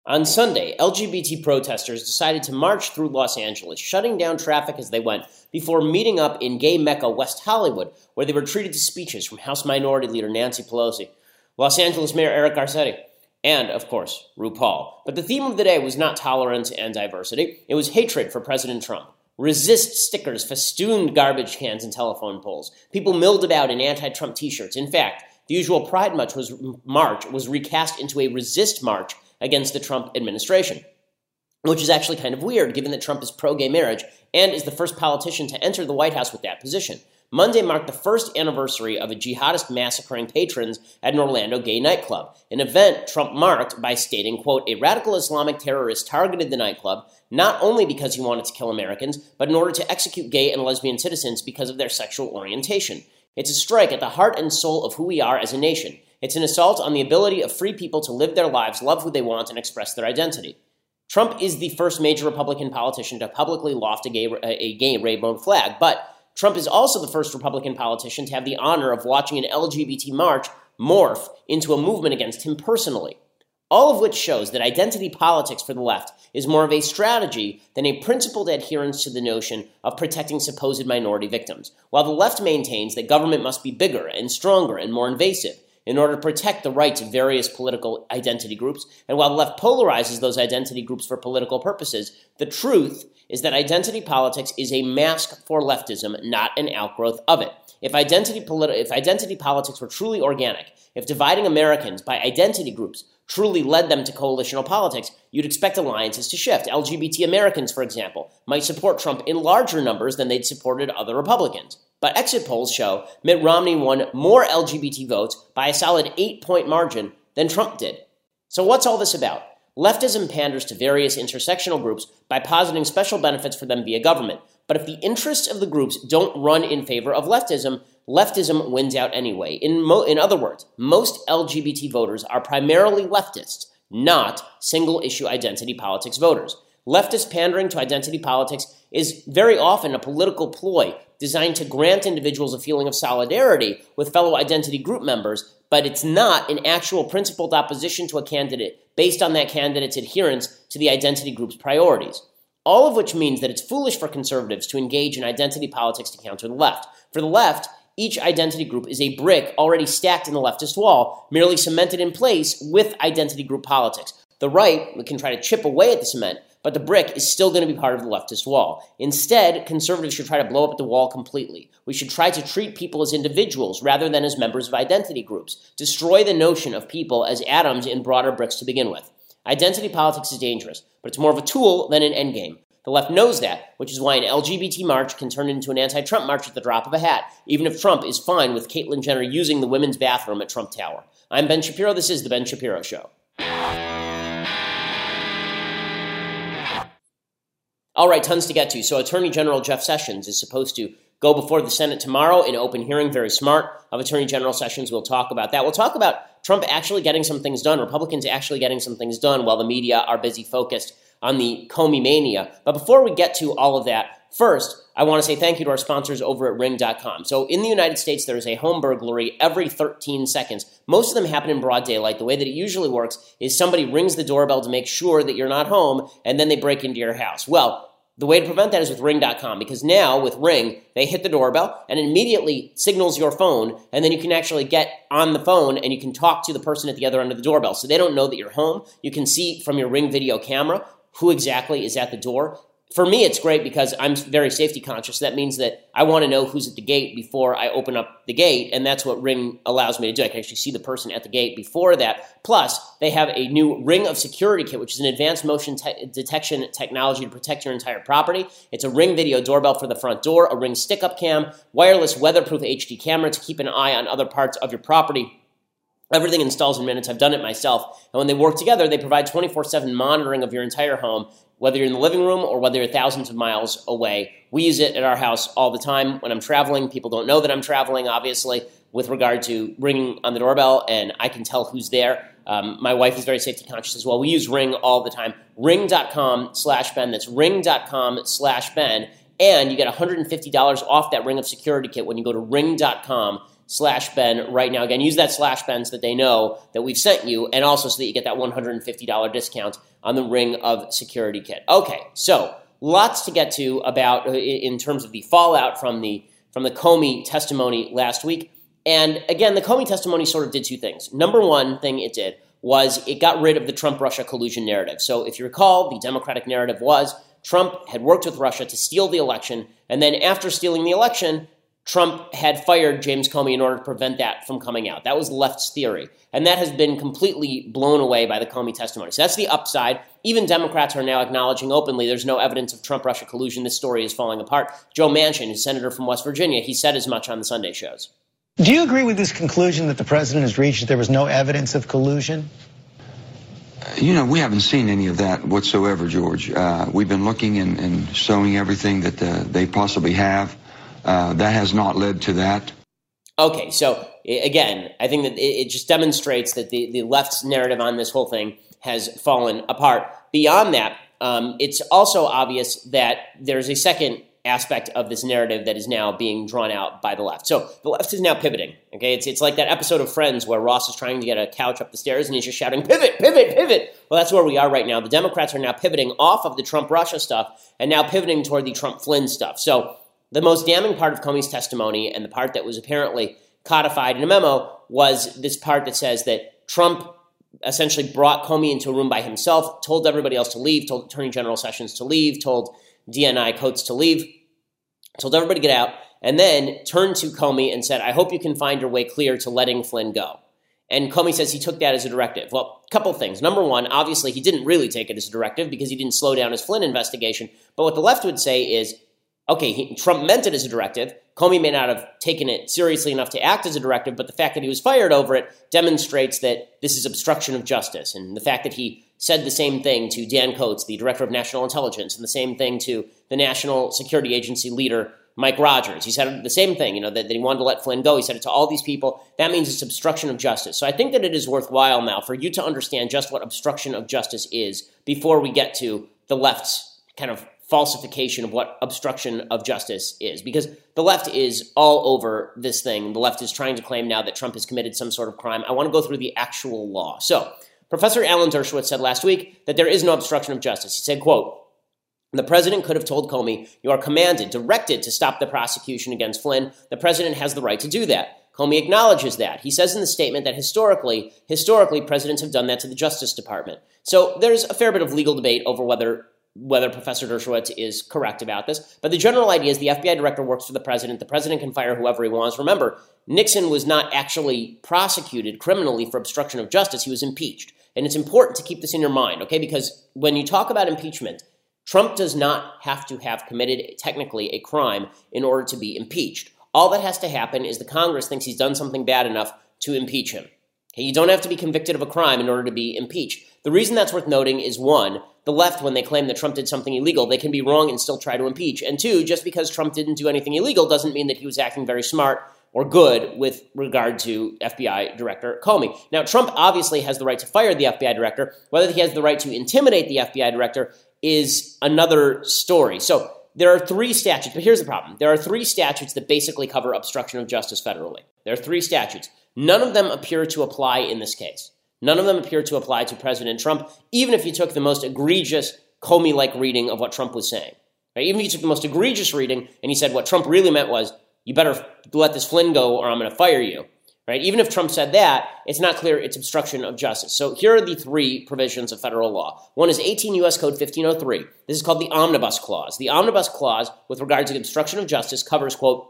On Sunday, LGBT protesters decided to march through Los Angeles, shutting down traffic as they went, before meeting up in gay Mecca, West Hollywood, where they were treated to speeches from House Minority Leader Nancy Pelosi, Los Angeles Mayor Eric Garcetti, and, of course, RuPaul. But the theme of the day was not tolerance and diversity. It was hatred for President Trump. Resist stickers festooned garbage cans and telephone poles. People milled about in anti-Trump t-shirts. In fact, the usual Pride March was recast into a resist march against the Trump administration, which is actually kind of weird given that Trump is pro-gay marriage and is the first politician to enter the White House with that position. Monday marked the first anniversary of a jihadist massacring patrons at an Orlando gay nightclub, an event Trump marked by stating, quote, a radical Islamic terrorist targeted the nightclub not only because he wanted to kill Americans, but in order to execute gay and lesbian citizens because of their sexual orientation. It's a strike at the heart and soul of who we are as a nation. It's an assault on the ability of free people to live their lives, love who they want, and express their identity. Trump is the first major Republican politician to publicly loft a gay rainbow flag, but Trump is also the first Republican politician to have the honor of watching an LGBT march morph into a movement against him personally. All of which shows that identity politics for the left is more of a strategy than a principled adherence to the notion of protecting supposed minority victims, while the left maintains that government must be bigger and stronger and more invasive in order to protect the rights of various political identity groups, and while the left polarizes those identity groups for political purposes, the truth is that identity politics is a mask for leftism, not an outgrowth of it. If identity politics were truly organic, if dividing Americans by identity groups truly led them to coalitional politics, you'd expect alliances to shift. LGBT Americans, for example, might support Trump in larger numbers than they'd supported other Republicans. But exit polls show Mitt Romney won more LGBT votes by a solid 8-point margin than Trump did. So what's all this about? Leftism panders to various intersectional groups by positing special benefits for them via government. But if the interests of the groups don't run in favor of leftism, leftism wins out anyway. In other words, most LGBT voters are primarily leftists, not single-issue identity politics voters. Leftist pandering to identity politics is very often a political ploy designed to grant individuals a feeling of solidarity with fellow identity group members, but it's not an actual principled opposition to a candidate based on that candidate's adherence to the identity group's priorities. All of which means that it's foolish for conservatives to engage in identity politics to counter the left. For the left, each identity group is a brick already stacked in the leftist wall, merely cemented in place with identity group politics. The right can try to chip away at the cement, but the brick is still going to be part of the leftist wall. Instead, conservatives should try to blow up the wall completely. We should try to treat people as individuals rather than as members of identity groups. Destroy the notion of people as atoms in broader bricks to begin with. Identity politics is dangerous, but it's more of a tool than an endgame. The left knows that, which is why an LGBT march can turn into an anti-Trump march at the drop of a hat, even if Trump is fine with Caitlyn Jenner using the women's bathroom at Trump Tower. I'm Ben Shapiro. This is The Ben Shapiro Show. All right, tons to get to. So Attorney General Jeff Sessions is supposed to go before the Senate tomorrow in open hearing. Very smart of Attorney General Sessions. We'll talk about that. We'll talk about Trump actually getting some things done, Republicans actually getting some things done while the media are busy focused on the Comey mania. But before we get to all of that, first, I want to say thank you to our sponsors over at Ring.com. So in the United States, there is a home burglary every 13 seconds. Most of them happen in broad daylight. The way that it usually works is somebody rings the doorbell to make sure that you're not home, and then they break into your house. Well, the way to prevent that is with Ring.com, because now with Ring, they hit the doorbell and it immediately signals your phone, and then you can actually get on the phone and you can talk to the person at the other end of the doorbell. So they don't know that you're home. You can see from your Ring video camera who exactly is at the door. For me, it's great because I'm very safety conscious. That means that I want to know who's at the gate before I open up the gate, and that's what Ring allows me to do. I can actually see the person at the gate before that. Plus, they have a new Ring of Security Kit, which is an advanced motion detection technology to protect your entire property. It's a Ring video doorbell for the front door, a Ring stick-up cam, wireless weatherproof HD camera to keep an eye on other parts of your property. Everything installs in minutes. I've done it myself. And when they work together, they provide 24/7 monitoring of your entire home, whether you're in the living room or whether you're thousands of miles away. We use it at our house all the time when I'm traveling. People don't know that I'm traveling, obviously, with regard to ringing on the doorbell, and I can tell who's there. My wife is very safety conscious as well. We use Ring all the time. Ring.com/Ben. That's Ring.com/Ben. And you get $150 off that Ring of Security Kit when you go to Ring.com/Ben. /Ben right now. Again, use that /Ben so that they know that we've sent you, and also so that you get that $150 discount on the Ring of Security kit. Okay, so lots to get to about in terms of the fallout from the Comey testimony last week. And again, the Comey testimony sort of did two things. Number one thing it did was it got rid of the Trump-Russia collusion narrative. So if you recall, the Democratic narrative was Trump had worked with Russia to steal the election, and then after stealing the election, Trump had fired James Comey in order to prevent that from coming out. That was the left's theory. And that has been completely blown away by the Comey testimony. So that's the upside. Even Democrats are now acknowledging openly there's no evidence of Trump-Russia collusion. This story is falling apart. Joe Manchin, a senator from West Virginia, he said as much on the Sunday shows. Do you agree with this conclusion that the president has reached, that there was no evidence of collusion? We haven't seen any of that whatsoever, George. We've been looking and showing everything that they possibly have. That has not led to that. Okay, so again, I think that it just demonstrates that the left's narrative on this whole thing has fallen apart. Beyond that, it's also obvious that there's a second aspect of this narrative that is now being drawn out by the left. So the left is now pivoting. Okay, it's like that episode of Friends where Ross is trying to get a couch up the stairs and he's just shouting, pivot, pivot, pivot. Well, that's where we are right now. The Democrats are now pivoting off of the Trump-Russia stuff and now pivoting toward the Trump-Flynn stuff. So the most damning part of Comey's testimony, and the part that was apparently codified in a memo, was this part that says that Trump essentially brought Comey into a room by himself, told everybody else to leave, told Attorney General Sessions to leave, told DNI Coates to leave, told everybody to get out, and then turned to Comey and said, I hope you can find your way clear to letting Flynn go. And Comey says he took that as a directive. Well, a couple things. Number one, obviously he didn't really take it as a directive because he didn't slow down his Flynn investigation. But what the left would say is, okay, Trump meant it as a directive. Comey may not have taken it seriously enough to act as a directive, but the fact that he was fired over it demonstrates that this is obstruction of justice. And the fact that he said the same thing to Dan Coates, the director of national intelligence, and the same thing to the National Security Agency leader, Mike Rogers. He said the same thing, that he wanted to let Flynn go. He said it to all these people. That means it's obstruction of justice. So I think that it is worthwhile now for you to understand just what obstruction of justice is before we get to the left's kind of falsification of what obstruction of justice is, because the left is all over this thing. The left is trying to claim now that Trump has committed some sort of crime. I want to go through the actual law. So Professor Alan Dershowitz said last week that there is no obstruction of justice. He said, quote, the president could have told Comey, you are commanded, directed to stop the prosecution against Flynn. The president has the right to do that. Comey acknowledges that. He says in the statement that historically, presidents have done that to the Justice Department. So there's a fair bit of legal debate over whether Professor Dershowitz is correct about this. But the general idea is the FBI director works for the president. The president can fire whoever he wants. Remember, Nixon was not actually prosecuted criminally for obstruction of justice. He was impeached. And it's important to keep this in your mind, okay? Because when you talk about impeachment, Trump does not have to have committed technically a crime in order to be impeached. All that has to happen is the Congress thinks he's done something bad enough to impeach him. Okay, you don't have to be convicted of a crime in order to be impeached. The reason that's worth noting is, one, the left, when they claim that Trump did something illegal, they can be wrong and still try to impeach. And two, just because Trump didn't do anything illegal doesn't mean that he was acting very smart or good with regard to FBI Director Comey. Now, Trump obviously has the right to fire the FBI director. Whether he has the right to intimidate the FBI director is another story. So there are three statutes, but here's the problem. There are three statutes that basically cover obstruction of justice federally. There are three statutes. None of them appear to apply in this case. None of them appear to apply to President Trump, even if you took the most egregious Comey-like reading of what Trump was saying. Right? Even if you took the most egregious reading and he said what Trump really meant was, you better let this Flynn go or I'm going to fire you. Right? Even if Trump said that, it's not clear it's obstruction of justice. So here are the three provisions of federal law. One is 18 U.S. Code 1503. This is called the Omnibus Clause. The Omnibus Clause, with regard to obstruction of justice, covers, quote,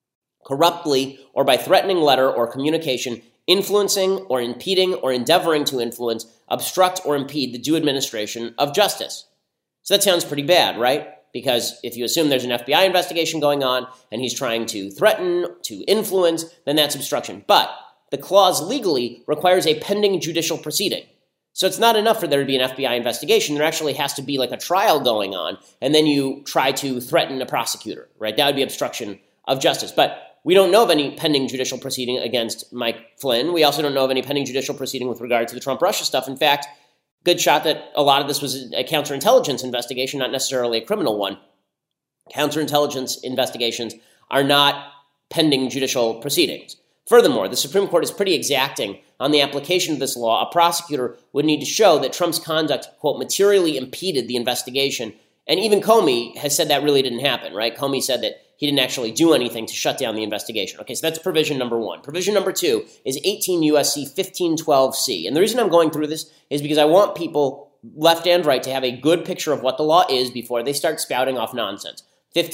corruptly or by threatening letter or communication, influencing or impeding or endeavoring to influence, obstruct or impede the due administration of justice. So that sounds pretty bad, right? Because if you assume there's an FBI investigation going on and he's trying to threaten, to influence, then that's obstruction. But the clause legally requires a pending judicial proceeding. So it's not enough for there to be an FBI investigation. There actually has to be like a trial going on, and then you try to threaten a prosecutor, right? That would be obstruction of justice. But we don't know of any pending judicial proceeding against Mike Flynn. We also don't know of any pending judicial proceeding with regard to the Trump-Russia stuff. In fact, good shot that a lot of this was a counterintelligence investigation, not necessarily a criminal one. Counterintelligence investigations are not pending judicial proceedings. Furthermore, the Supreme Court is pretty exacting on the application of this law. A prosecutor would need to show that Trump's conduct, quote, materially impeded the investigation. And even Comey has said that really didn't happen, right? Comey said that he didn't actually do anything to shut down the investigation. Okay, so that's provision number one. Provision number two is 18 U.S.C. 1512C. And the reason I'm going through this is because I want people, left and right, to have a good picture of what the law is before they start spouting off nonsense.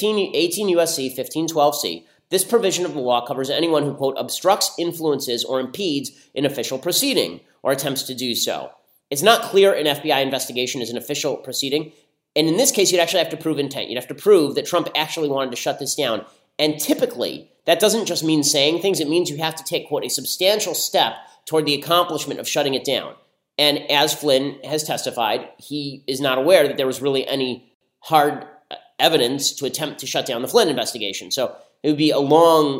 18 U.S.C. 1512C. This provision of the law covers anyone who, quote, obstructs, influences, or impedes an official proceeding or attempts to do so. It's not clear an FBI investigation is an official proceeding. And in this case, you'd actually have to prove intent. You'd have to prove that Trump actually wanted to shut this down. And typically, that doesn't just mean saying things. It means you have to take, quote, a substantial step toward the accomplishment of shutting it down. And as Flynn has testified, he is not aware that there was really any hard evidence to attempt to shut down the Flynn investigation. So it would be a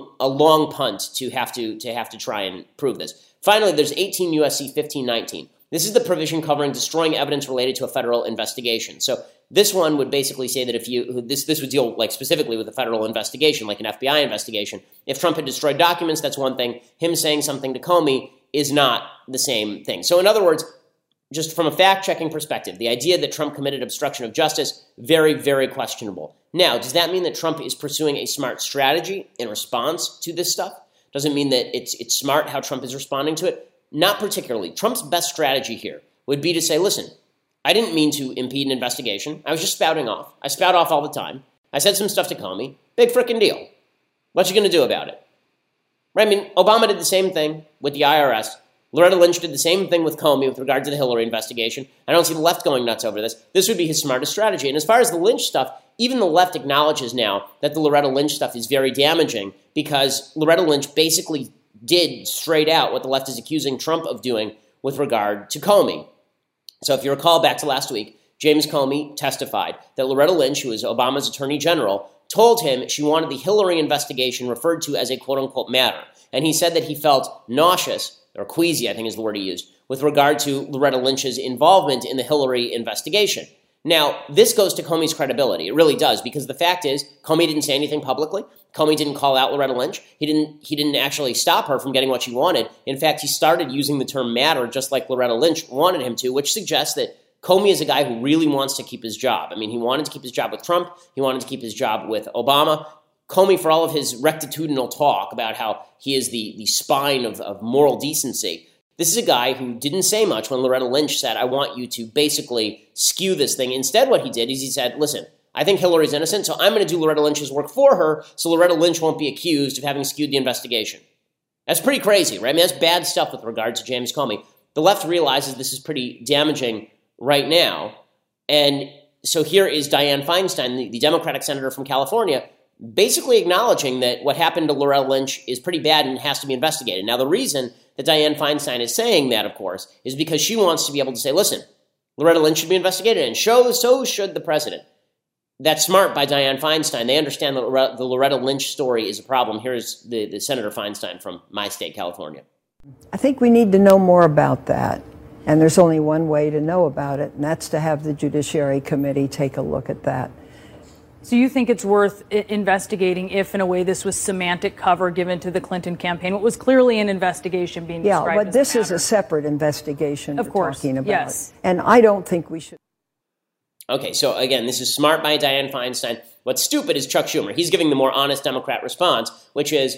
long punt to have to try and prove this. Finally, there's 18 U.S.C. 1519. This is the provision covering destroying evidence related to a federal investigation. So this one would basically say that if this would deal like specifically with a federal investigation, like an FBI investigation. If Trump had destroyed documents, that's one thing. Him saying something to Comey is not the same thing. So in other words, just from a fact-checking perspective, the idea that Trump committed obstruction of justice, very, very questionable. Now, does that mean that Trump is pursuing a smart strategy in response to this stuff? Does it mean that it's smart how Trump is responding to it? Not particularly. Trump's best strategy here would be to say, listen, I didn't mean to impede an investigation. I was just spouting off. I spout off all the time. I said some stuff to Comey. Big frickin' deal. What you going to do about it? Right? I mean, Obama did the same thing with the IRS. Loretta Lynch did the same thing with Comey with regard to the Hillary investigation. I don't see the left going nuts over this. This would be his smartest strategy. And as far as the Lynch stuff, even the left acknowledges now that the Loretta Lynch stuff is very damaging because Loretta Lynch basically did straight out what the left is accusing Trump of doing with regard to Comey. So if you recall back to last week, James Comey testified that Loretta Lynch, who is Obama's attorney general, told him she wanted the Hillary investigation referred to as a quote-unquote matter. And he said that he felt nauseous, or queasy, I think is the word he used, with regard to Loretta Lynch's involvement in the Hillary investigation. Now, this goes to Comey's credibility. It really does, because the fact is, Comey didn't say anything publicly. Comey didn't call out Loretta Lynch. He didn't actually stop her from getting what she wanted. In fact, he started using the term matter just like Loretta Lynch wanted him to, which suggests that Comey is a guy who really wants to keep his job. I mean, he wanted to keep his job with Trump. He wanted to keep his job with Obama. Comey, for all of his rectitudinal talk about how he is the spine of moral decency, this is a guy who didn't say much when Loretta Lynch said, I want you to basically skew this thing. Instead, what he did is he said, listen, I think Hillary's innocent, so I'm going to do Loretta Lynch's work for her so Loretta Lynch won't be accused of having skewed the investigation. That's pretty crazy, right? I mean, that's bad stuff with regard to James Comey. The left realizes this is pretty damaging right now. And so here is Dianne Feinstein, the Democratic senator from California, basically acknowledging that what happened to Loretta Lynch is pretty bad and has to be investigated. Now, the reason that Dianne Feinstein is saying that, of course, is because she wants to be able to say, listen, Loretta Lynch should be investigated, and so should the president. That's smart by Dianne Feinstein. They understand that the Loretta Lynch story is a problem. Here's the Senator Feinstein from my state, California. I think we need to know more about that. And there's only one way to know about it, and that's to have the Judiciary Committee take a look at that. So you think it's worth investigating if, in a way, this was semantic cover given to the Clinton campaign? What was clearly an investigation being described as but this a is a separate investigation of course, talking about. Yes. And I don't think we should. Okay, so again, this is smart by Dianne Feinstein. What's stupid is Chuck Schumer. He's giving the more honest Democrat response, which is,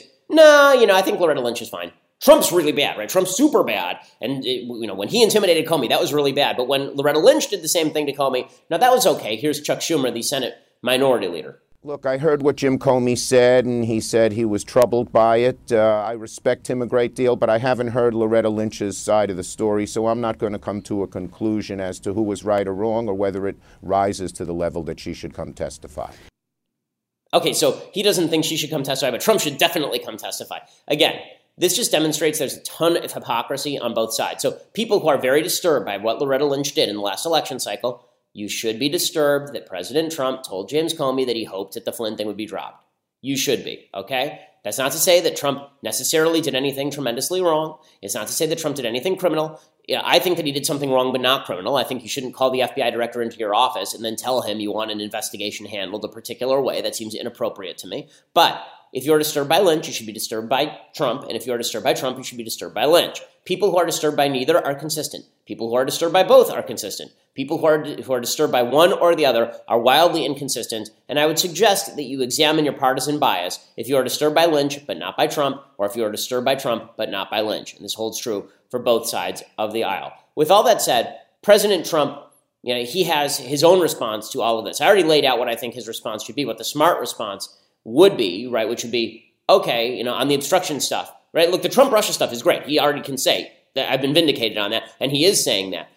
I think Loretta Lynch is fine. Trump's really bad, right? Trump's super bad. And, when he intimidated Comey, that was really bad. But when Loretta Lynch did the same thing to Comey, now that was okay. Here's Chuck Schumer, the Senate Minority Leader. Look, I heard what Jim Comey said, and he said he was troubled by it. I respect him a great deal, but I haven't heard Loretta Lynch's side of the story, so I'm not going to come to a conclusion as to who was right or wrong or whether it rises to the level that she should come testify. Okay, so he doesn't think she should come testify, but Trump should definitely come testify. Again, this just demonstrates there's a ton of hypocrisy on both sides. So people who are very disturbed by what Loretta Lynch did in the last election cycle, you should be disturbed that President Trump told James Comey that he hoped that the Flynn thing would be dropped. You should be, okay? That's not to say that Trump necessarily did anything tremendously wrong. It's not to say that Trump did anything criminal. I think that he did something wrong but not criminal. I think you shouldn't call the FBI director into your office and then tell him you want an investigation handled a particular way. That seems inappropriate to me. But if you're disturbed by Lynch, you should be disturbed by Trump. And if you're disturbed by Trump, you should be disturbed by Lynch. People who are disturbed by neither are consistent. People who are disturbed by both are consistent. People who are disturbed by one or the other are wildly inconsistent. And I would suggest that you examine your partisan bias if you are disturbed by Lynch but not by Trump, or if you are disturbed by Trump but not by Lynch. And this holds true for both sides of the aisle. With all that said, President Trump, he has his own response to all of this. I already laid out what I think his response should be, what the smart response would be, right, which would be, okay, on the obstruction stuff, right? Look, the Trump-Russia stuff is great. He already can say that I've been vindicated on that, and he is saying that.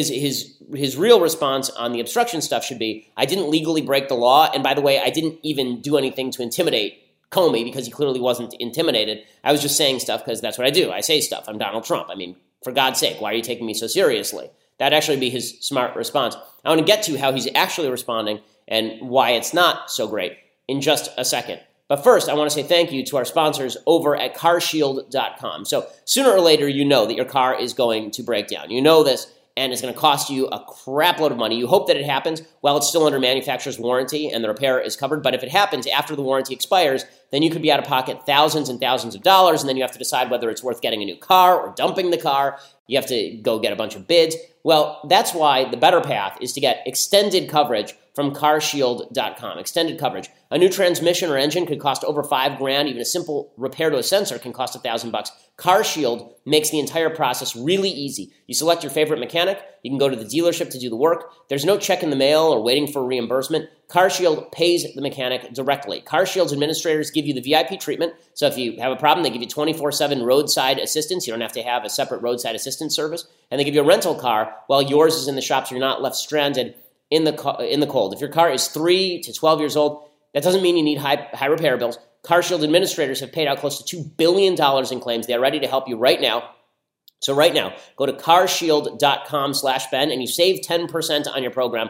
His real response on the obstruction stuff should be, I didn't legally break the law, and by the way, I didn't even do anything to intimidate Comey because he clearly wasn't intimidated. I was just saying stuff because that's what I do. I say stuff. I'm Donald Trump. I mean, for God's sake, why are you taking me so seriously? That'd actually be his smart response. I want to get to how he's actually responding and why it's not so great in just a second. But first, I want to say thank you to our sponsors over at carshield.com. So sooner or later, you know that your car is going to break down. You know this, and it's going to cost you a crap load of money. You hope that it happens while it's still under manufacturer's warranty and the repair is covered. But if it happens after the warranty expires, then you could be out of pocket thousands and thousands of dollars, and then you have to decide whether it's worth getting a new car or dumping the car. You have to go get a bunch of bids. Well, that's why the better path is to get extended coverage from carshield.com. Extended coverage. A new transmission or engine could cost over $5,000. Even a simple repair to a sensor can cost $1,000. CarShield makes the entire process really easy. You select your favorite mechanic. You can go to the dealership to do the work. There's no check in the mail or waiting for reimbursement. CarShield pays the mechanic directly. CarShield's administrators give you the VIP treatment. So if you have a problem, they give you 24/7 roadside assistance. You don't have to have a separate roadside assistance service. And they give you a rental car while yours is in the shop, so you're not left stranded in the cold. If your car is 3 to 12 years old, that doesn't mean you need high repair bills. CarShield administrators have paid out close to $2 billion in claims. They are ready to help you right now. So right now, go to carshield.com/Ben and you save 10% on your program.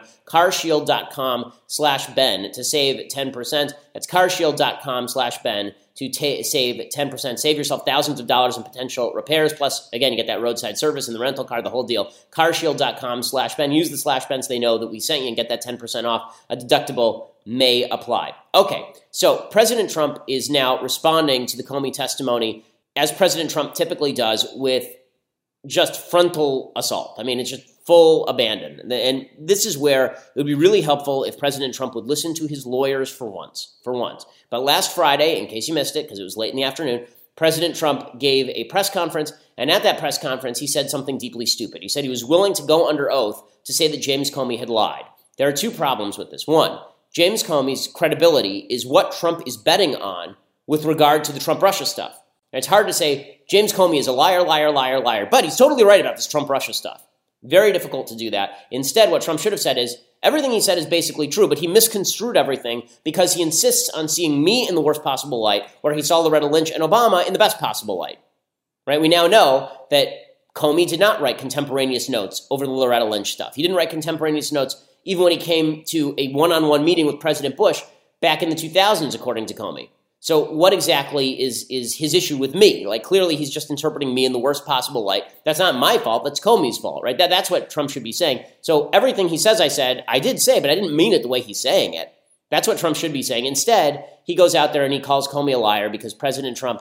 Carshield.com/Ben to save 10%. That's carshield.com/Ben to save 10%. Save yourself thousands of dollars in potential repairs. Plus, again, you get that roadside service and the rental car, the whole deal. Carshield.com/Ben. Use the /Ben so they know that we sent you and get that 10% off. A deductible may apply. Okay, so President Trump is now responding to the Comey testimony, as President Trump typically does, with just frontal assault. I mean, it's just full abandon. And this is where it would be really helpful if President Trump would listen to his lawyers for once. But last Friday, in case you missed it, because it was late in the afternoon, President Trump gave a press conference, and at that press conference, he said something deeply stupid. He said he was willing to go under oath to say that James Comey had lied. There are two problems with this. One, James Comey's credibility is what Trump is betting on with regard to the Trump-Russia stuff. And it's hard to say James Comey is a liar, but he's totally right about this Trump-Russia stuff. Very difficult to do that. Instead, what Trump should have said is, everything he said is basically true, but he misconstrued everything because he insists on seeing me in the worst possible light, where he saw Loretta Lynch and Obama in the best possible light. Right? We now know that Comey did not write contemporaneous notes over the Loretta Lynch stuff. He didn't write contemporaneous notes even when he came to a one-on-one meeting with President Bush back in the 2000s, according to Comey. So what exactly is his issue with me? Like, clearly he's just interpreting me in the worst possible light. That's not my fault. That's Comey's fault, right? That's what Trump should be saying. So everything he says I said, I did say, but I didn't mean it the way he's saying it. That's what Trump should be saying. Instead, he goes out there and he calls Comey a liar because President Trump,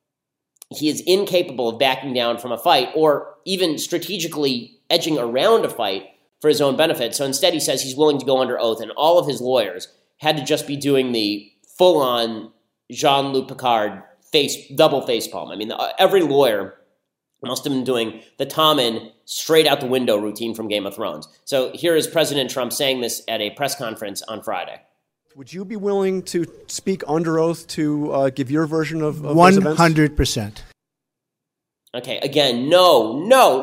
he is incapable of backing down from a fight or even strategically edging around a fight for his own benefit. So instead he says he's willing to go under oath, and all of his lawyers had to just be doing the full-on Jean-Luc Picard double facepalm. I mean, every lawyer must have been doing the Tommen straight out the window routine from Game of Thrones. So here is President Trump saying this at a press conference on Friday. Would you be willing to speak under oath to give your version of those events? 100%. Okay, again, no.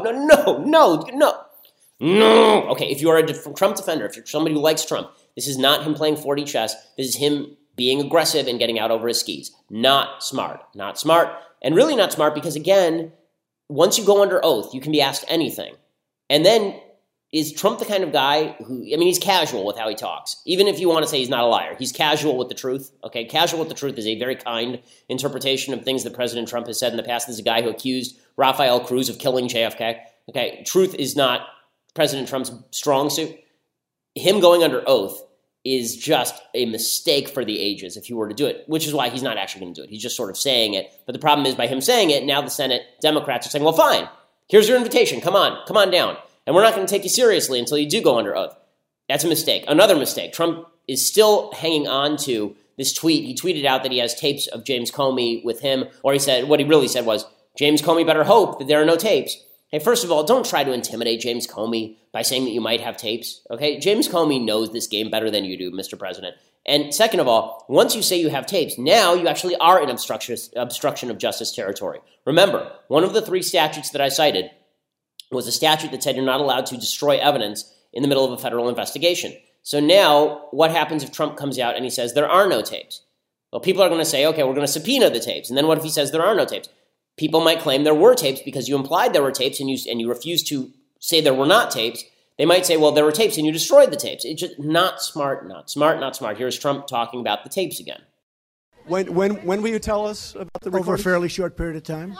Okay, if you are a Trump defender, if you're somebody who likes Trump, this is not him playing 4D chess. This is him being aggressive and getting out over his skis. Not smart. And really not smart because, again, once you go under oath, you can be asked anything. And then, is Trump the kind of guy who, I mean, he's casual with how he talks. Even if you want to say he's not a liar, he's casual with the truth. Okay, casual with the truth is a very kind interpretation of things that President Trump has said in the past. There's a guy who accused Rafael Cruz of killing JFK. Okay, truth is not President Trump's strong suit. Him going under oath is just a mistake for the ages if he were to do it, which is why he's not actually going to do it. He's just sort of saying it. But the problem is by him saying it, now the Senate Democrats are saying, well, fine, here's your invitation. Come on down. And we're not going to take you seriously until you do go under oath. That's a mistake. Another mistake. Trump is still hanging on to this tweet. He tweeted out that he has tapes of James Comey with him, or he said, what he really said was, James Comey better hope that there are no tapes. Hey, first of all, don't try to intimidate James Comey by saying that you might have tapes, okay? James Comey knows this game better than you do, Mr. President. And second of all, once you say you have tapes, now you actually are in obstruction of justice territory. Remember, one of the 3 statutes that I cited was a statute that said you're not allowed to destroy evidence in the middle of a federal investigation. So now, what happens if Trump comes out and he says there are no tapes? Well, people are going to say, okay, we're going to subpoena the tapes. And then what if he says there are no tapes? People might claim there were tapes because you implied there were tapes and you refused to say there were not tapes. They might say, well, there were tapes and you destroyed the tapes. It's just not smart. Here's Trump talking about the tapes again. When will you tell us about the recordings? Over a fairly short period of time.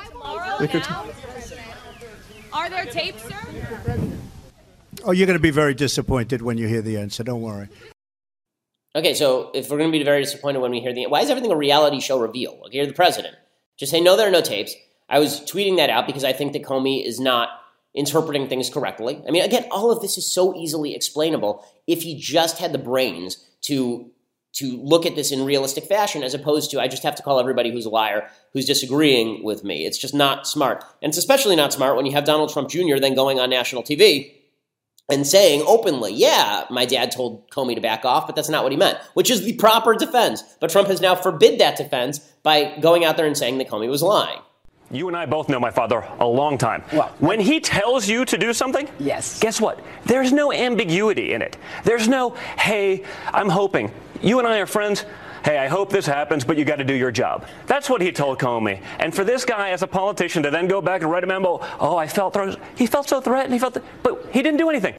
Are there tapes, sir? Oh, you're going to be very disappointed when you hear the answer. Don't worry. Okay, so if we're going to be very disappointed when we hear the... Why is everything a reality show reveal? Like, you're the president. Just say, no, there are no tapes. I was tweeting that out because I think that Comey is not interpreting things correctly. I mean, again, all of this is so easily explainable if he just had the brains to look at this in realistic fashion, as opposed to, I just have to call everybody who's a liar, who's disagreeing with me. It's just not smart. And it's especially not smart when you have Donald Trump Jr. then going on national TV and saying openly, yeah, my dad told Comey to back off, but that's not what he meant, which is the proper defense. But Trump has now forbid that defense by going out there and saying that Comey was lying. You and I both know my father a long time. Well, when he tells you to do something, yes. Guess what? There's no ambiguity in it. There's no, hey, I'm hoping. You and I are friends. Hey, I hope this happens, but you got to do your job. That's what he told Comey. And for this guy as a politician to then go back and write a memo, oh, he felt so threatened, but he didn't do anything.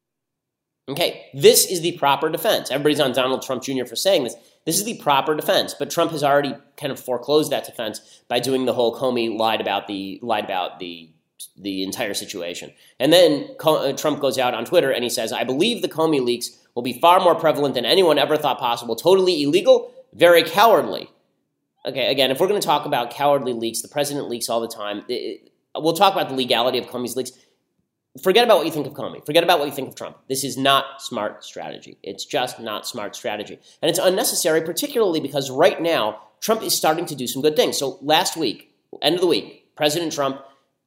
Okay, this is the proper defense. Everybody's on Donald Trump Jr. for saying this. This is the proper defense, but Trump has already kind of foreclosed that defense by doing the whole Comey lied about the entire situation. And then Trump goes out on Twitter and he says, I believe the Comey leaks will be far more prevalent than anyone ever thought possible. Totally illegal, very cowardly. Okay, again, if we're going to talk about cowardly leaks, the president leaks all the time. We'll talk about the legality of Comey's leaks. Forget about what you think of Comey. Forget about what you think of Trump. This is not smart strategy. It's just not smart strategy. And it's unnecessary, particularly because right now, Trump is starting to do some good things. So last week, end of the week, President Trump,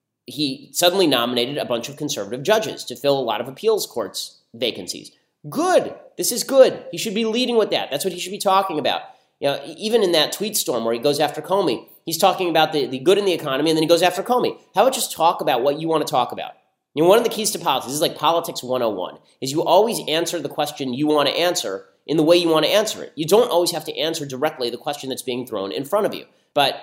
he suddenly nominated a bunch of conservative judges to fill a lot of appeals courts vacancies. Good. This is good. He should be leading with that. That's what he should be talking about. You know, even in that tweet storm where he goes after Comey, he's talking about the good in the economy, and then he goes after Comey. How about just talk about what you want to talk about? You know, one of the keys to politics, this is like politics 101, is you always answer the question you want to answer in the way you want to answer it. You don't always have to answer directly the question that's being thrown in front of you. But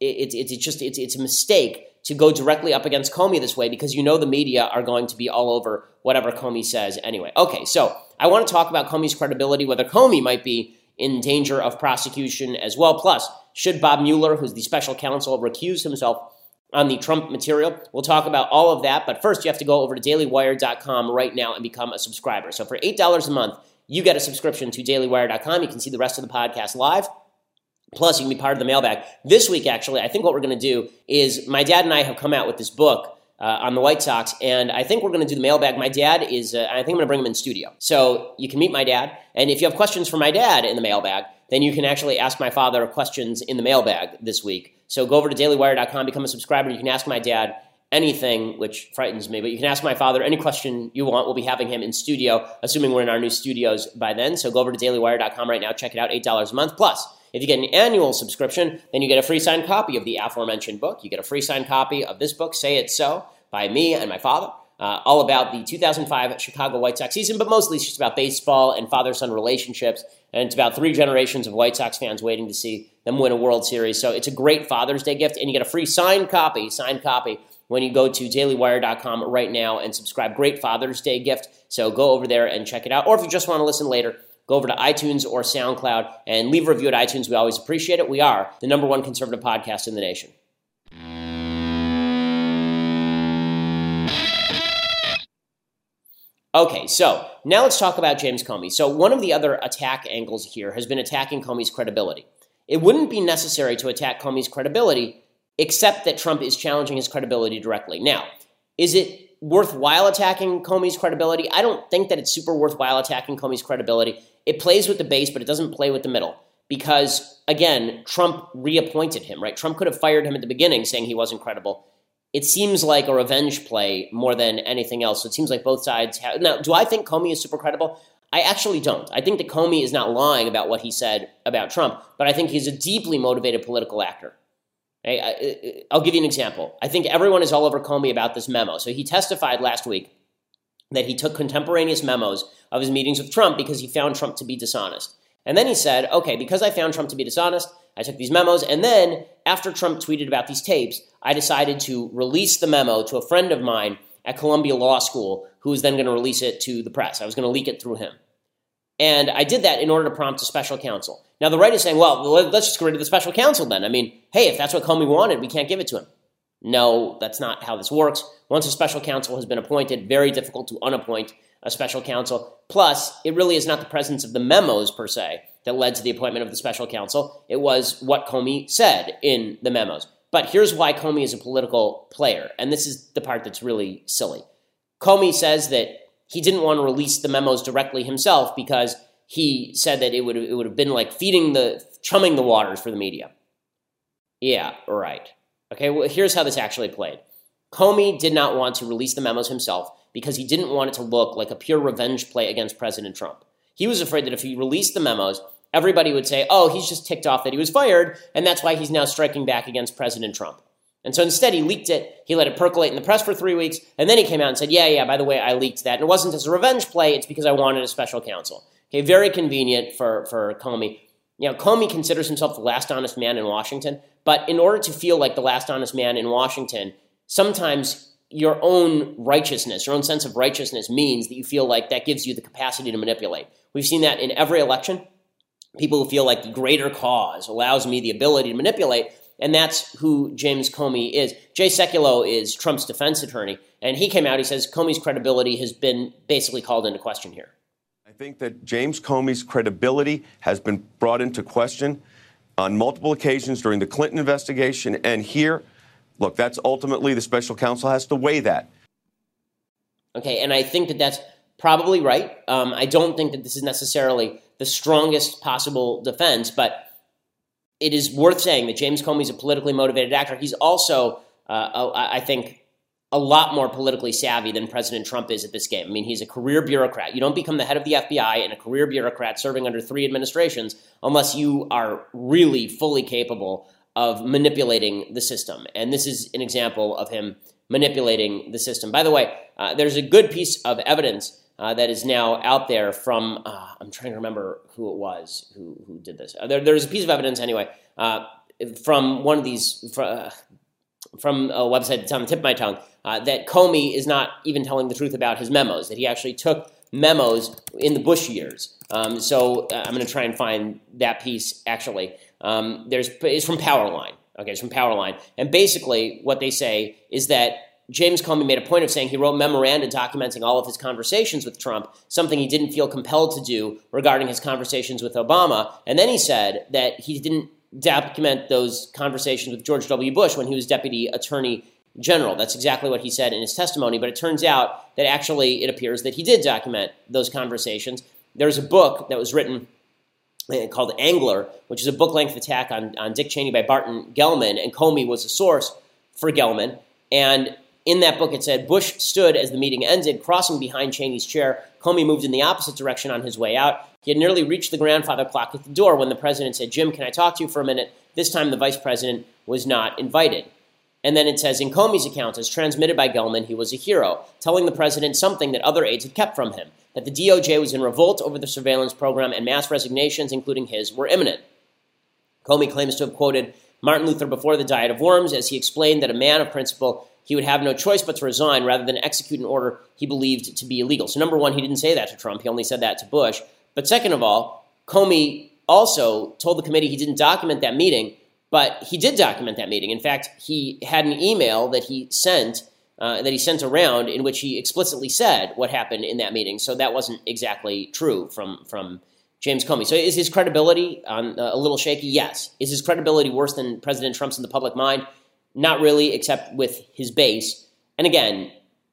it's a mistake to go directly up against Comey this way because you know the media are going to be all over whatever Comey says anyway. Okay, so I want to talk about Comey's credibility, whether Comey might be in danger of prosecution as well. Plus, should Bob Mueller, who's the special counsel, recuse himself on the Trump material? We'll talk about all of that, but first you have to go over to dailywire.com right now and become a subscriber. So for $8 a month, you get a subscription to dailywire.com. You can see the rest of the podcast live. Plus, you can be part of the mailbag. This week, actually, I think what we're going to do is my dad and I have come out with this book on the White Sox, and I think we're going to do the mailbag. My dad is, I think I'm going to bring him in studio. So you can meet my dad, and if you have questions for my dad in the mailbag, then you can actually ask my father questions in the mailbag this week. So go over to dailywire.com, become a subscriber. You can ask my dad anything, which frightens me, but you can ask my father any question you want. We'll be having him in studio, assuming we're in our new studios by then. So go over to dailywire.com right now. Check it out, $8 a month. Plus, if you get an annual subscription, then you get a free signed copy of the aforementioned book. You get a free signed copy of this book, Say It So, by me and my father, all about the 2005 Chicago White Sox season, but mostly it's just about baseball and father-son relationships, and it's about 3 generations of White Sox fans waiting to see them win a World Series. So it's a great Father's Day gift, and you get a free signed copy, when you go to dailywire.com right now and subscribe. Great Father's Day gift, so go over there and check it out. Or if you just want to listen later, go over to iTunes or SoundCloud and leave a review at iTunes. We always appreciate it. We are the #1 conservative podcast in the nation. Okay, so now let's talk about James Comey. So one of the other attack angles here has been attacking Comey's credibility. It wouldn't be necessary to attack Comey's credibility except that Trump is challenging his credibility directly. Now, is it worthwhile attacking Comey's credibility? I don't think that it's super worthwhile attacking Comey's credibility. It plays with the base, but it doesn't play with the middle because, again, Trump reappointed him, right? Trump could have fired him at the beginning saying he wasn't credible. It seems like a revenge play more than anything else. So it seems like both sides have. Now, do I think Comey is super credible? I actually don't. I think that Comey is not lying about what he said about Trump, but I think he's a deeply motivated political actor. I'll give you an example. I think everyone is all over Comey about this memo. So he testified last week that he took contemporaneous memos of his meetings with Trump because he found Trump to be dishonest. And then he said, okay, because I found Trump to be dishonest, I took these memos, and then after Trump tweeted about these tapes, I decided to release the memo to a friend of mine at Columbia Law School who was then going to release it to the press. I was going to leak it through him. And I did that in order to prompt a special counsel. Now, the right is saying, well, let's just get rid of the special counsel then. I mean, hey, if that's what Comey wanted, we can't give it to him. No, that's not how this works. Once a special counsel has been appointed, very difficult to unappoint a special counsel. Plus, it really is not the presence of the memos, per se, that led to the appointment of the special counsel. It was what Comey said in the memos. But here's why Comey is a political player, and this is the part that's really silly. Comey says that he didn't want to release the memos directly himself because he said that it would have been like chumming the waters for the media. Yeah, right. Okay, well, here's how this actually played. Comey did not want to release the memos himself because he didn't want it to look like a pure revenge play against President Trump. He was afraid that if he released the memos, everybody would say, oh, he's just ticked off that he was fired, and that's why he's now striking back against President Trump. And so instead, he leaked it, he let it percolate in the press for 3 weeks, and then he came out and said, yeah, by the way, I leaked that. And it wasn't as a revenge play, it's because I wanted a special counsel. Okay, very convenient for Comey. You know, Comey considers himself the last honest man in Washington, but in order to feel like the last honest man in Washington, sometimes your own righteousness, your own sense of righteousness means that you feel like that gives you the capacity to manipulate. We've seen that in every election. People who feel like the greater cause allows me the ability to manipulate, and that's who James Comey is. Jay Sekulow is Trump's defense attorney, and he came out, he says Comey's credibility has been basically called into question here. I think that James Comey's credibility has been brought into question on multiple occasions during the Clinton investigation, and here, look, that's ultimately the special counsel has to weigh that. Okay, and I think that that's probably right. I don't think that this is necessarily the strongest possible defense, but it is worth saying that James Comey is a politically motivated actor. He's also, I think, a lot more politically savvy than President Trump is at this game. I mean, he's a career bureaucrat. You don't become the head of the FBI and a career bureaucrat serving under 3 administrations unless you are really fully capable of manipulating the system. And this is an example of him manipulating the system. By the way, there's a good piece of evidence that is now out there from, I'm trying to remember who it was who did this. There's a piece of evidence anyway from one of these, from a website that's on the tip of my tongue, that Comey is not even telling the truth about his memos, that he actually took memos in the Bush years. So I'm going to try and find that piece actually. It's from Powerline. Okay, it's from Powerline. And basically what they say is that James Comey made a point of saying he wrote memoranda documenting all of his conversations with Trump, something he didn't feel compelled to do regarding his conversations with Obama. And then he said that he didn't document those conversations with George W. Bush when he was Deputy Attorney General. That's exactly what he said in his testimony. But it turns out that actually it appears that he did document those conversations. There's a book that was written called Angler, which is a book-length attack on Dick Cheney by Barton Gellman, and Comey was a source for Gellman. And in that book, it said, Bush stood as the meeting ended, crossing behind Cheney's chair. Comey moved in the opposite direction on his way out. He had nearly reached the grandfather clock at the door when the president said, Jim, can I talk to you for a minute? This time, the vice president was not invited. And then it says, in Comey's account, as transmitted by Gellman, he was a hero, telling the president something that other aides had kept from him, that the DOJ was in revolt over the surveillance program and mass resignations, including his, were imminent. Comey claims to have quoted Martin Luther before the Diet of Worms as he explained that a man of principle, he would have no choice but to resign rather than execute an order he believed to be illegal. So number one, he didn't say that to Trump. He only said that to Bush. But second of all, Comey also told the committee he didn't document that meeting, but he did document that meeting. In fact, he had an email that he sent that he sent around in which he explicitly said what happened in that meeting. So that wasn't exactly true from James Comey. So is his credibility a little shaky? Yes. Is his credibility worse than President Trump's in the public mind? Not really, except with his base. And again,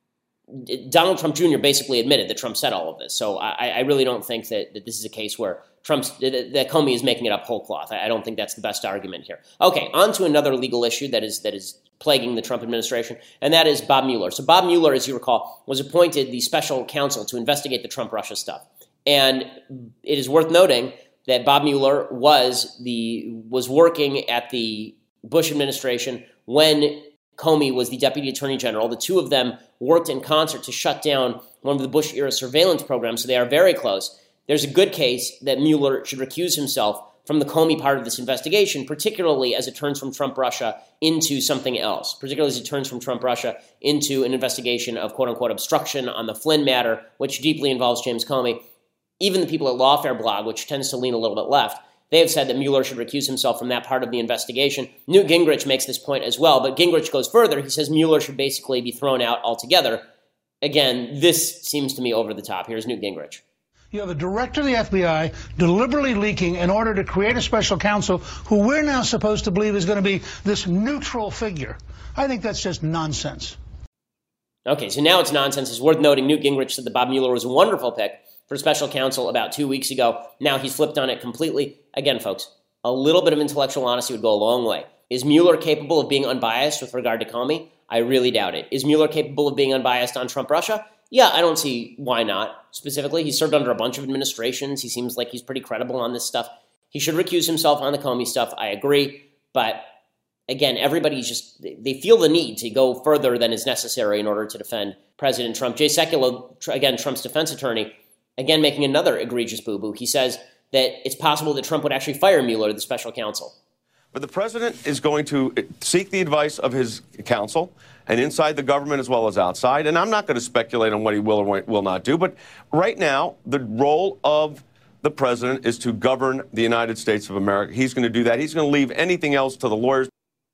Donald Trump Jr. basically admitted that Trump said all of this. So I really don't think that this is a case where that Comey is making it up whole cloth. I don't think that's the best argument here. Okay, on to another legal issue that is plaguing the Trump administration, and that is Bob Mueller. So Bob Mueller, as you recall, was appointed the special counsel to investigate the Trump-Russia stuff. And it is worth noting that Bob Mueller was working at the Bush administration when Comey was the Deputy Attorney General. The two of them worked in concert to shut down one of the Bush-era surveillance programs, so they are very close. There's a good case that Mueller should recuse himself from the Comey part of this investigation, particularly as it turns from Trump-Russia into something else, particularly as it turns from Trump-Russia into an investigation of quote-unquote obstruction on the Flynn matter, which deeply involves James Comey. Even the people at Lawfare Blog, which tends to lean a little bit left, they have said that Mueller should recuse himself from that part of the investigation. Newt Gingrich makes this point as well, but Gingrich goes further. He says Mueller should basically be thrown out altogether. Again, this seems to me over the top. Here's Newt Gingrich. You have a director of the FBI deliberately leaking in order to create a special counsel who we're now supposed to believe is going to be this neutral figure. I think that's just nonsense. Okay, so now it's nonsense. It's worth noting Newt Gingrich said that Bob Mueller was a wonderful pick for special counsel about 2 weeks ago. Now he's flipped on it completely. Again, folks, a little bit of intellectual honesty would go a long way. Is Mueller capable of being unbiased with regard to Comey? I really doubt it. Is Mueller capable of being unbiased on Trump-Russia? Yeah, I don't see why not. Specifically, he's served under a bunch of administrations. He seems like he's pretty credible on this stuff. He should recuse himself on the Comey stuff. I agree. But again, everybody's they feel the need to go further than is necessary in order to defend President Trump. Jay Sekulow, again, Trump's defense attorney, again, making another egregious boo-boo. He says that it's possible that Trump would actually fire Mueller, the special counsel. But the president is going to seek the advice of his counsel, and inside the government as well as outside. And I'm not going to speculate on what he will or will not do. But right now, the role of the president is to govern the United States of America. He's going to do that. He's going to leave anything else to the lawyers.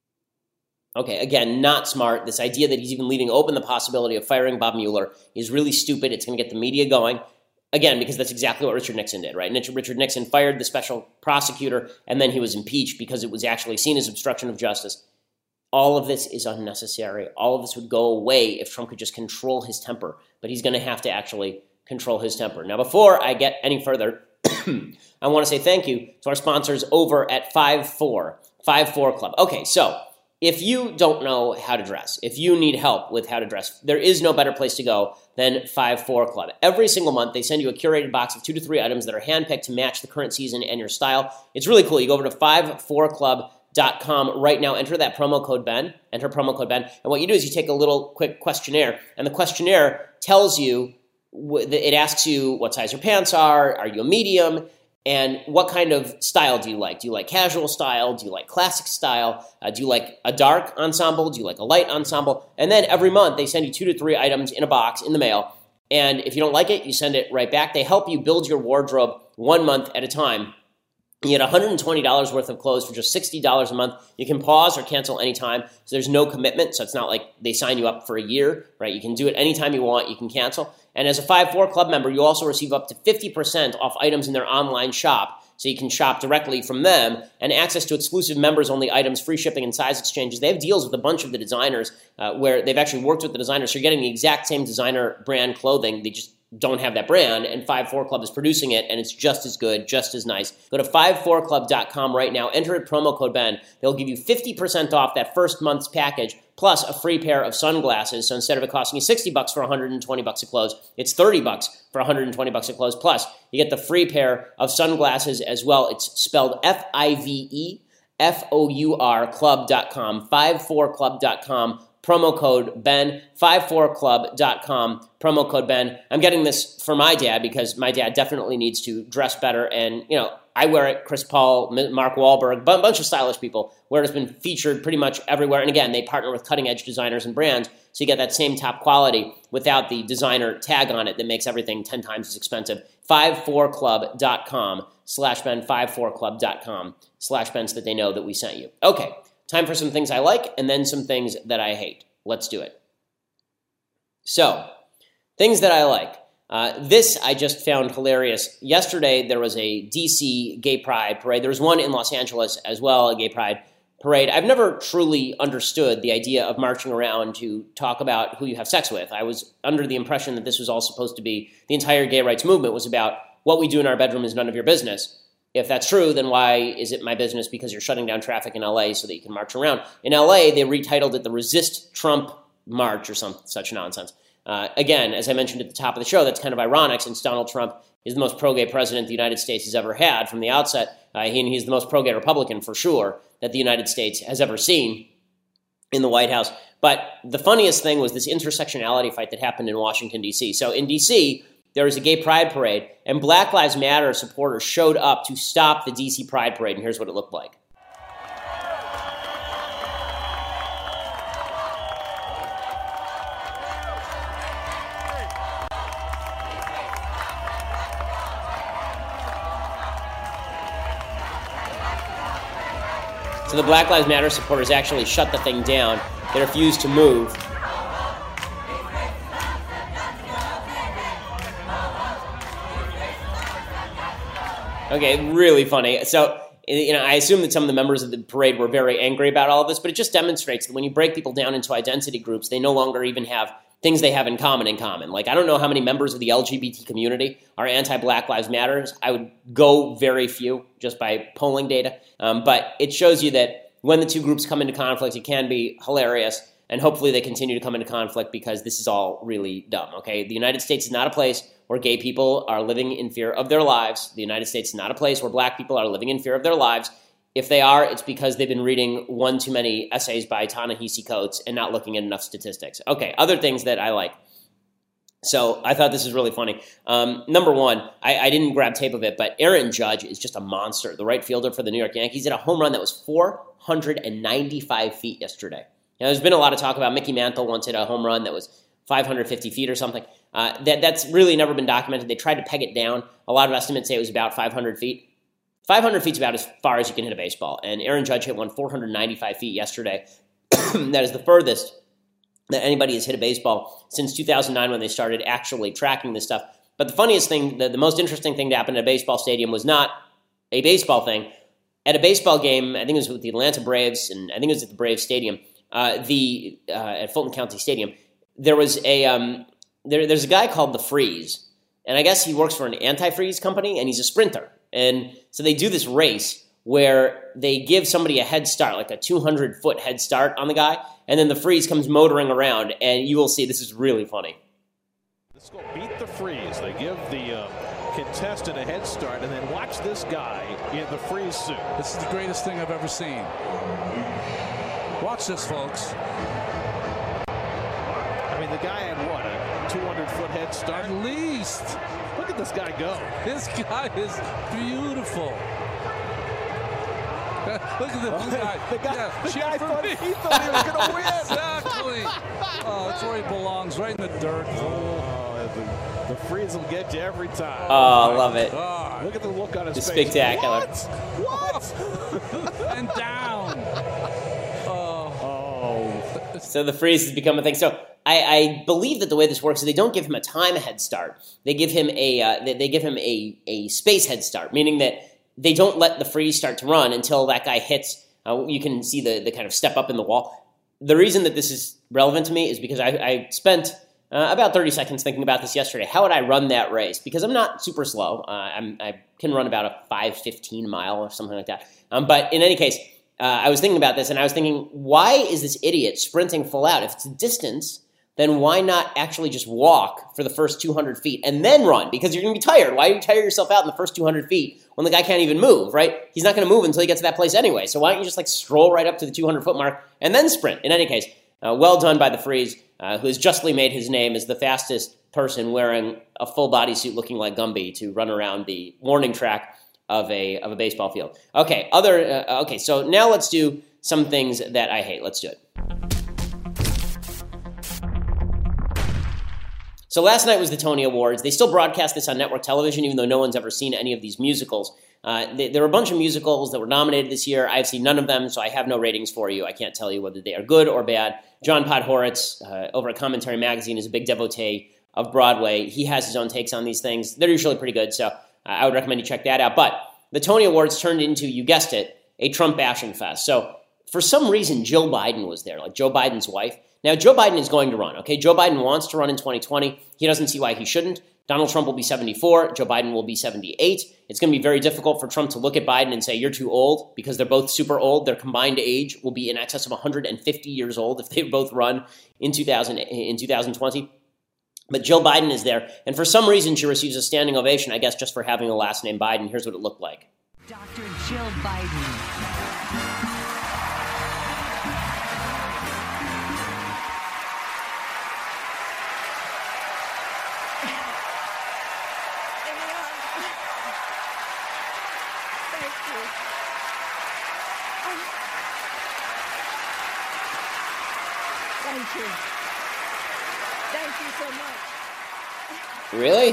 Okay, again, not smart. This idea that he's even leaving open the possibility of firing Bob Mueller is really stupid. It's going to get the media going. Again, because that's exactly what Richard Nixon did, right? Richard Nixon fired the special prosecutor, and then he was impeached because it was actually seen as obstruction of justice. All of this is unnecessary. All of this would go away if Trump could just control his temper. But he's going to have to actually control his temper. Now, before I get any further, I want to say thank you to our sponsors over at 5-4 Club. Okay, so if you don't know how to dress, if you need help with how to dress, there is no better place to go than 5-4 Club. Every single month, they send you a curated box of 2 to 3 items that are handpicked to match the current season and your style. It's really cool. You go over to 54club.com right now, enter promo code Ben, and what you do is you take a little quick questionnaire, and the questionnaire tells you, it asks you what size your pants are you a medium, and what kind of style do you like? Do you like casual style? Do you like classic style? Do you like a dark ensemble? Do you like a light ensemble? And then every month they send you 2 to 3 items in a box in the mail, and if you don't like it, you send it right back. They help you build your wardrobe 1 month at a time. You get $120 worth of clothes for just $60 a month. You can pause or cancel anytime, so there's no commitment, so it's not like they sign you up for a year, right? You can do it anytime you want. You can cancel. And as a 5-4 Club member, you also receive up to 50% off items in their online shop, so you can shop directly from them, and access to exclusive members-only items, free shipping, and size exchanges. They have deals with a bunch of the designers where they've actually worked with the designers, so you're getting the exact same designer brand clothing. They just don't have that brand, and 5-4 Club is producing it, and it's just as good, just as nice. Go to 54club.com right now, enter a promo code Ben. They'll give you 50% off that first month's package, plus a free pair of sunglasses. So instead of it costing you $60 for $120 of clothes, it's $30 for $120 of clothes. Plus, you get the free pair of sunglasses as well. It's spelled FIVEFOUR club.com, 54club.com. Promo code Ben, 54club.com, promo code Ben. I'm getting this for my dad because my dad definitely needs to dress better. And, I wear it. Chris Paul, Mark Wahlberg, a bunch of stylish people where it's been featured pretty much everywhere. And again, they partner with cutting-edge designers and brands, so you get that same top quality without the designer tag on it that makes everything 10 times as expensive. 54club.com/Ben, 54club.com/Ben, so that they know that we sent you. Okay. Time for some things I like and then some things that I hate. Let's do it. So, things that I like. This I just found hilarious. Yesterday, there was a D.C. gay pride parade. There was one in Los Angeles as well, a gay pride parade. I've never truly understood the idea of marching around to talk about who you have sex with. I was under the impression that this was all supposed to be, the entire gay rights movement was about what we do in our bedroom is none of your business. If that's true, then why is it my business because you're shutting down traffic in LA so that you can march around? In LA, they retitled it the Resist Trump March or some such nonsense. Again, as I mentioned at the top of the show, that's kind of ironic since Donald Trump is the most pro-gay president the United States has ever had from the outset. He's the most pro-gay Republican, for sure, that the United States has ever seen in the White House. But the funniest thing was this intersectionality fight that happened in Washington, D.C. So in D.C., there was a gay pride parade, and Black Lives Matter supporters showed up to stop the D.C. pride parade, and here's what it looked like. So the Black Lives Matter supporters actually shut the thing down. They refused to move. Okay, really funny. So, I assume that some of the members of the parade were very angry about all of this, but it just demonstrates that when you break people down into identity groups, they no longer even have things they have in common. Like, I don't know how many members of the LGBT community are anti-Black Lives Matter. I would go very few just by polling data. But it shows you that when the two groups come into conflict, it can be hilarious. And hopefully they continue to come into conflict because this is all really dumb, okay? The United States is not a place where gay people are living in fear of their lives. The United States is not a place where black people are living in fear of their lives. If they are, it's because they've been reading one too many essays by Ta-Nehisi Coates and not looking at enough statistics. Okay, other things that I like. So I thought this is really funny. Number one, I didn't grab tape of it, but Aaron Judge is just a monster. The right fielder for the New York Yankees hit a home run that was 495 feet yesterday. Now, there's been a lot of talk about Mickey Mantle once hit a home run that was 550 feet or something. That's really never been documented. They tried to peg it down. A lot of estimates say it was about 500 feet. 500 feet is about as far as you can hit a baseball. And Aaron Judge hit one 495 feet yesterday. That is the furthest that anybody has hit a baseball since 2009 when they started actually tracking this stuff. But the funniest thing, the most interesting thing to happen at a baseball stadium was not a baseball thing. At a baseball game, I think it was with the Atlanta Braves, and I think it was at the Braves Stadium, at Fulton County Stadium, there was there's a guy called The Freeze, and I guess he works for an antifreeze company, and he's a sprinter. And so they do this race where they give somebody a head start, like a 200-foot head start on the guy, and then The Freeze comes motoring around, and you will see this is really funny. Let's go beat The Freeze. They give the contestant a head start, and then watch this guy in the Freeze suit. This is the greatest thing I've ever seen. Watch this, folks. I mean, the guy had what, a 200-foot head start? At least. Look at this guy go. This guy is beautiful. Look at the guy. The guy thought he was going to win. Exactly. Oh, that's where he belongs, right in the dirt. The Freeze will get you every time. Oh, I love it. Look at the look on his face. It's spectacular. What? And down. So The Freeze has become a thing. So I believe that the way this works is they don't give him a time head start. They give him a space head start, meaning that they don't let The Freeze start to run until that guy hits. You can see the kind of step up in the wall. The reason that this is relevant to me is because I spent about 30 seconds thinking about this yesterday. How would I run that race? Because I'm not super slow. I can run about a 5:15 mile or something like that. But in any case, I was thinking about this, and I was thinking, why is this idiot sprinting full out? If it's a distance, then why not actually just walk for the first 200 feet and then run? Because you're going to be tired. Why do you tire yourself out in the first 200 feet when the guy can't even move, right? He's not going to move until he gets to that place anyway. So why don't you just stroll right up to the 200-foot mark and then sprint? In any case, well done by The Freeze, who has justly made his name as the fastest person wearing a full bodysuit looking like Gumby to run around the warning track of a baseball field. Okay, so now let's do some things that I hate. Let's do it. So last night was the Tony Awards. They still broadcast this on network television, even though no one's ever seen any of these musicals. There are a bunch of musicals that were nominated this year. I've seen none of them, so I have no ratings for you. I can't tell you whether they are good or bad. John Podhoretz, over at Commentary Magazine, is a big devotee of Broadway. He has his own takes on these things. They're usually pretty good, so I would recommend you check that out. But the Tony Awards turned into, you guessed it, a Trump bashing fest. So for some reason, Jill Biden was there, like Joe Biden's wife. Now, Joe Biden is going to run, okay? Joe Biden wants to run in 2020. He doesn't see why he shouldn't. Donald Trump will be 74. Joe Biden will be 78. It's going to be very difficult for Trump to look at Biden and say, you're too old, because they're both super old. Their combined age will be in excess of 150 years old if they both run in 2020. But Jill Biden is there, and for some reason, she receives a standing ovation, I guess, just for having a last name Biden. Here's what it looked like. Dr. Jill Biden. Thank you. Thank you so much. Really?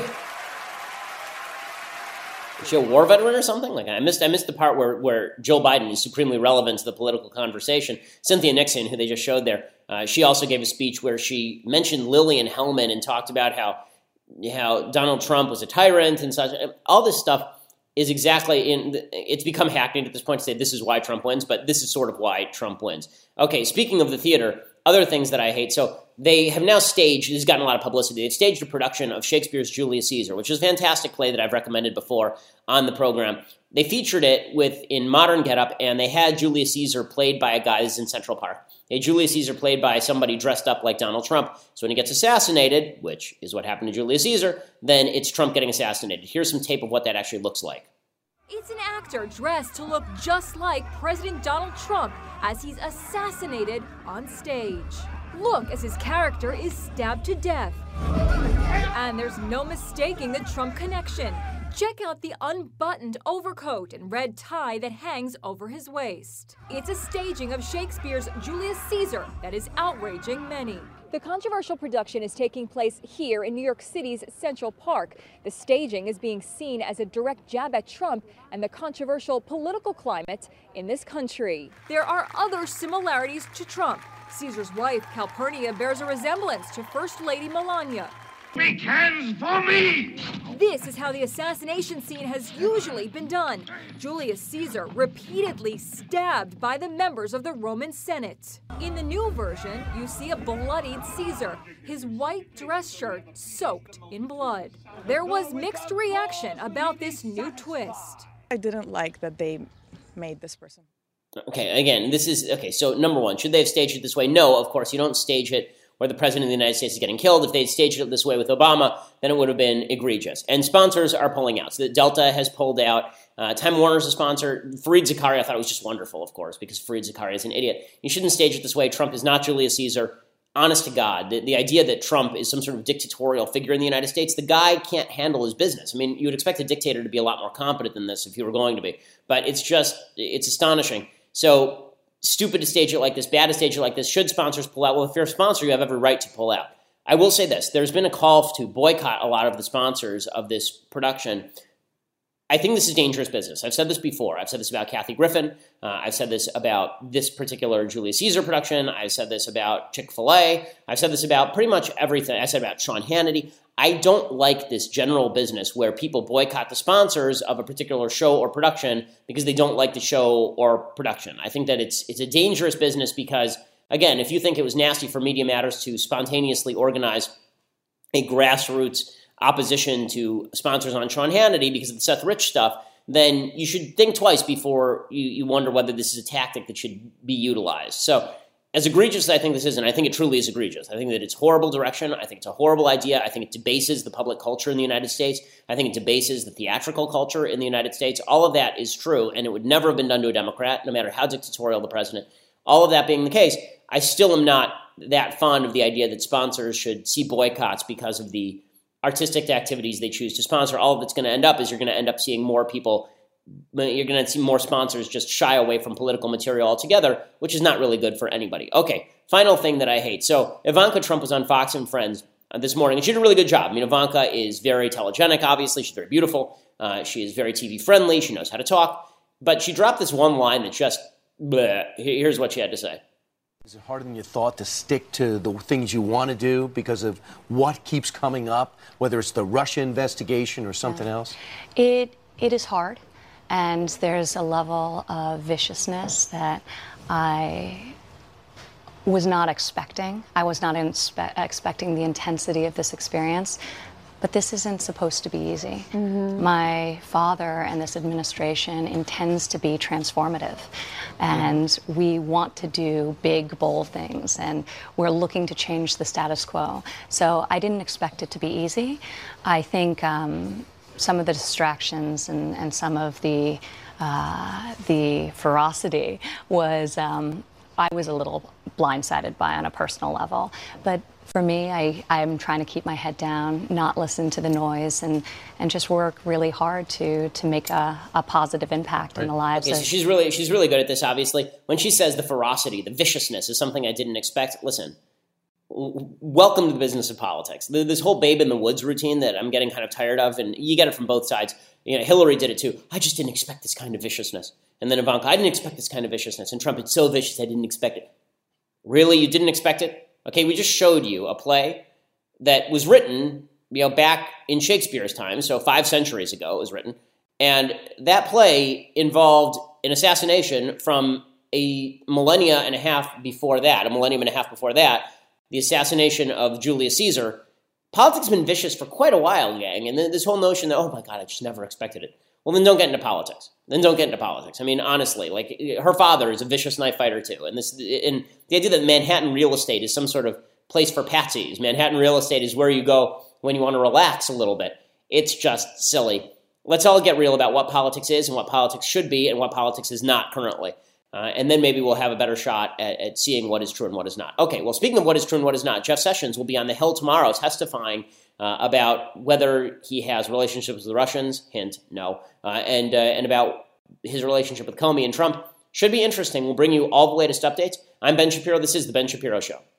Is she a war veteran or something? Like I missed the part where Joe Biden is supremely relevant to the political conversation. Cynthia Nixon, who they just showed there, she also gave a speech where she mentioned Lillian Hellman and talked about how Donald Trump was a tyrant and such. All this stuff is exactly it's become hackneyed at this point to say this is why Trump wins, but this is sort of why Trump wins. Okay, speaking of the theater, other things that I hate. So they have now staged, this has gotten a lot of publicity, they've staged a production of Shakespeare's Julius Caesar, which is a fantastic play that I've recommended before on the program. They featured it in modern getup, and they had Julius Caesar played by a guy who's in Central Park. They had Julius Caesar played by somebody dressed up like Donald Trump. So when he gets assassinated, which is what happened to Julius Caesar, then it's Trump getting assassinated. Here's some tape of what that actually looks like. It's an actor dressed to look just like President Donald Trump as he's assassinated on stage. Look as his character is stabbed to death. And there's no mistaking the Trump connection. Check out the unbuttoned overcoat and red tie that hangs over his waist. It's a staging of Shakespeare's Julius Caesar that is outraging many. The controversial production is taking place here in New York City's Central Park. The staging is being seen as a direct jab at Trump and the controversial political climate in this country. There are other similarities to Trump. Caesar's wife, Calpurnia, bears a resemblance to First Lady Melania. Make hands for me! This is how the assassination scene has usually been done. Julius Caesar repeatedly stabbed by the members of the Roman Senate. In the new version, you see a bloodied Caesar, his white dress shirt soaked in blood. There was mixed reaction about this new twist. I didn't like that they made this person. Okay, again, so number one, should they have staged it this way? No, of course, you don't stage it where the president of the United States is getting killed. If they'd staged it this way with Obama, then it would have been egregious. And sponsors are pulling out. So Delta has pulled out. Time Warner's a sponsor. Fareed Zakaria, I thought it was just wonderful, of course, because Fareed Zakaria is an idiot. You shouldn't stage it this way. Trump is not Julius Caesar. Honest to God, the idea that Trump is some sort of dictatorial figure in the United States, the guy can't handle his business. I mean, you would expect a dictator to be a lot more competent than this if he were going to be. But it's astonishing. So stupid to stage it like this, bad to stage it like this. Should sponsors pull out? Well, if you're a sponsor, you have every right to pull out. I will say this. There's been a call to boycott a lot of the sponsors of this production. I think this is dangerous business. I've said this before. I've said this about Kathy Griffin. I've said this about this particular Julius Caesar production. I've said this about Chick-fil-A. I've said this about pretty much everything. I said about Sean Hannity. I don't like this general business where people boycott the sponsors of a particular show or production because they don't like the show or production. I think that it's a dangerous business because, again, if you think it was nasty for Media Matters to spontaneously organize a grassroots opposition to sponsors on Sean Hannity because of the Seth Rich stuff, then you should think twice before you wonder whether this is a tactic that should be utilized. So as egregious as I think this is, and I think it truly is egregious, I think that it's horrible direction. I think it's a horrible idea. I think it debases the public culture in the United States. I think it debases the theatrical culture in the United States. All of that is true, and it would never have been done to a Democrat, no matter how dictatorial the president. All of that being the case, I still am not that fond of the idea that sponsors should see boycotts because of the artistic activities they choose to sponsor. All of it's going to end up is you're going to end up seeing more people. You're going to see more sponsors just shy away from political material altogether, which is not really good for anybody. Okay, final thing that I hate. So Ivanka Trump was on Fox and Friends this morning, and she did a really good job. I mean, Ivanka is very telegenic, obviously. She's very beautiful. She is very TV-friendly. She knows how to talk. But she dropped this one line that just, bleh. Here's what she had to say. Is it harder than you thought to stick to the things you want to do because of what keeps coming up, whether it's the Russia investigation or something else? It is hard, and there's a level of viciousness that I was not expecting. I was not expecting the intensity of this experience. But this isn't supposed to be easy. My father and this administration intends to be transformative. And we want to do big, bold things. And we're looking to change the status quo. So I didn't expect it to be easy. I think some of the distractions and some of the ferocity was I was a little blindsided by on a personal level. But for me, I'm trying to keep my head down, not listen to the noise, and just work really hard to make a positive impact in the lives. Okay, so she's really good at this, obviously. When she says the ferocity, the viciousness is something I didn't expect, listen, welcome to the business of politics. This whole babe in the woods routine that I'm getting kind of tired of, and you get it from both sides. You know, Hillary did it too. I just didn't expect this kind of viciousness. And then Ivanka, I didn't expect this kind of viciousness. And Trump, it's so vicious, I didn't expect it. Really? You didn't expect it? Okay, we just showed you a play that was written, back in Shakespeare's time, so 5 centuries ago it was written, and that play involved an assassination from a millennium and a half before that, the assassination of Julius Caesar. Politics has been vicious for quite a while, gang, and this whole notion that, oh my God, I just never expected it. Well, then don't get into politics. I mean, honestly, like, her father is a vicious knife fighter too. And the idea that Manhattan real estate is some sort of place for patsies. Manhattan real estate is where you go when you want to relax a little bit. It's just silly. Let's all get real about what politics is and what politics should be and what politics is not currently. And then maybe we'll have a better shot at seeing what is true and what is not. Okay, well, speaking of what is true and what is not, Jeff Sessions will be on the Hill tomorrow testifying about whether he has relationships with the Russians, hint, no, and about his relationship with Comey and Trump. Should be interesting. We'll bring you all the latest updates. I'm Ben Shapiro. This is The Ben Shapiro Show.